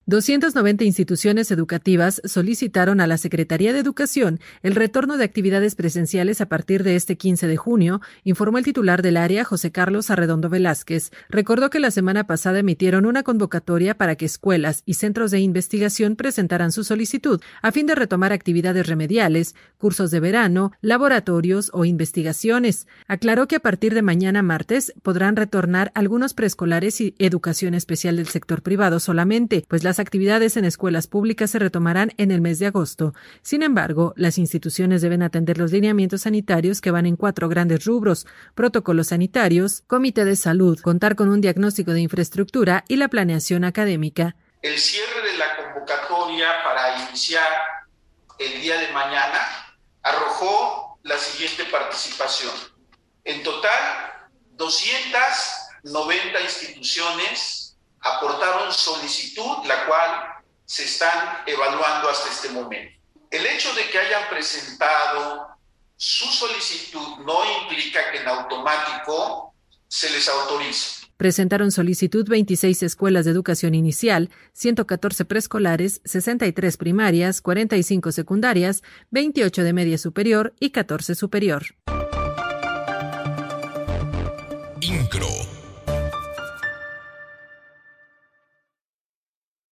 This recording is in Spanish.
290 instituciones educativas solicitaron a la Secretaría de Educación el retorno de actividades presenciales a partir de este 15 de junio, informó el titular del área, José Carlos Arredondo Velázquez. Recordó que la semana pasada emitieron una convocatoria para que escuelas y centros de investigación presentaran su solicitud a fin de retomar actividades remediales, cursos de verano, laboratorios o investigaciones. Aclaró que a partir de mañana martes podrán retornar algunos preescolares y educación especial del sector privado solamente, pues las actividades en escuelas públicas se retomarán en el mes de agosto. Sin embargo, las instituciones deben atender los lineamientos sanitarios que van en 4 grandes rubros: protocolos sanitarios, comité de salud, contar con un diagnóstico de infraestructura y la planeación académica. El cierre de la convocatoria para iniciar el día de mañana arrojó la siguiente participación. En total, 290 instituciones aportaron solicitud, la cual se están evaluando hasta este momento. El hecho de que hayan presentado su solicitud no implica que en automático se les autorice. Presentaron solicitud 26 escuelas de educación inicial, 114 preescolares, 63 primarias, 45 secundarias, 28 de media superior y 14 superior.